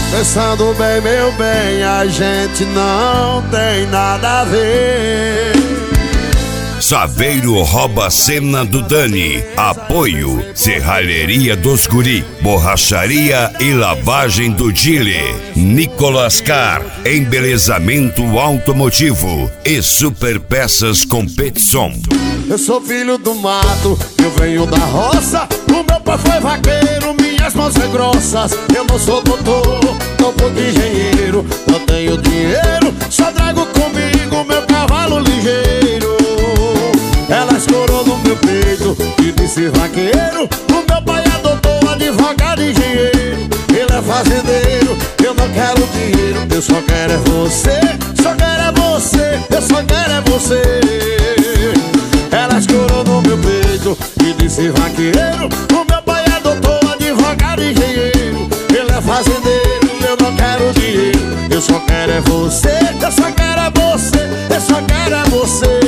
Pensando bem, meu bem, a gente não tem nada a ver. Saveiro rouba a cena do Dani. Apoio Serralheria dos Guri, Borracharia e Lavagem do Dile, Nicolas Car, Embelezamento Automotivo e Super Peças Competição. Eu sou filho do mato, eu venho da roça. O meu pai foi vaqueiro, minhas mãos são grossas. Eu não sou doutor, não sou engenheiro. Não tenho dinheiro, só trago comigo meu cavalo ligeiro. Ela escorou no meu peito e disse vaqueiro. O meu pai é doutor, advogado, engenheiro. Ele é fazendeiro, eu não quero dinheiro. Eu só quero é você, só quero é você, eu só quero é você. Ela escorou no meu peito e disse vaqueiro. O meu pai é doutor, advogado, engenheiro. Ele é fazendeiro, eu não quero dinheiro. Eu só quero é você, eu só quero é você, eu só quero é você.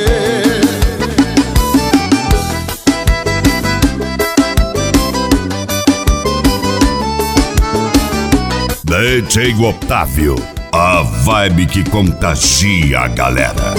DJ Otávio, a vibe que contagia a galera.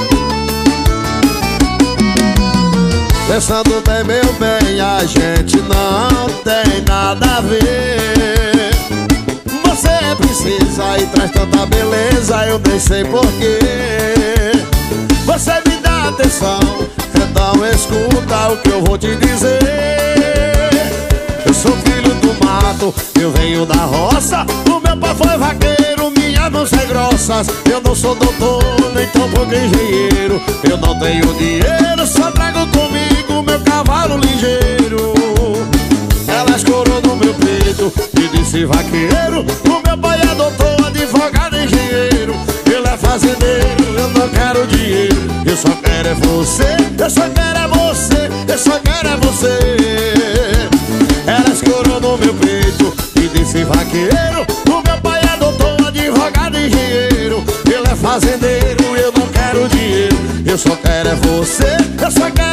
Pensando bem, meu bem, a gente não tem nada a ver. Você é princesa e traz tanta beleza, eu nem sei porquê. Você me dá atenção, então escuta o que eu vou te dizer. Eu sou filho do mato, eu venho da roça. O meu pai foi vaqueiro, minhas mãos são grossas. Eu não sou doutor, nem tão pouco engenheiro. Eu não tenho dinheiro, só trago comigo meu cavalo ligeiro. Ela escorou no meu peito e disse vaqueiro. O meu pai é doutor, advogado, engenheiro. Ele é fazendeiro, eu não quero dinheiro. Eu só quero é você, eu só quero é você, eu só quero é você. Ela escorou no meu peito e disse vaqueiro. O meu pai é doutor, advogado, engenheiro. Ele é fazendeiro, eu não quero dinheiro. Eu só quero é você, eu só quero